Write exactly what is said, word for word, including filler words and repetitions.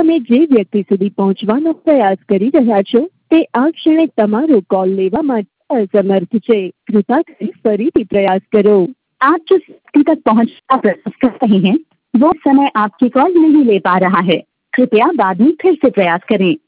તમે જે વ્યક્તિ સુધી પહોંચવાનો પ્રયાસ કરી રહ્યા છો તે આ ક્ષણે તમારો કોલ લેવા માટે असमर्थ છે। कृपा કરી ફરીથી प्रयास करो। आप जिस व्यक्ति तक पहुंचने का प्रयास कर रहे हैं वो समय आपकी कॉल नहीं ले पा रहा है। कृपया बाद में फिर से प्रयास करें।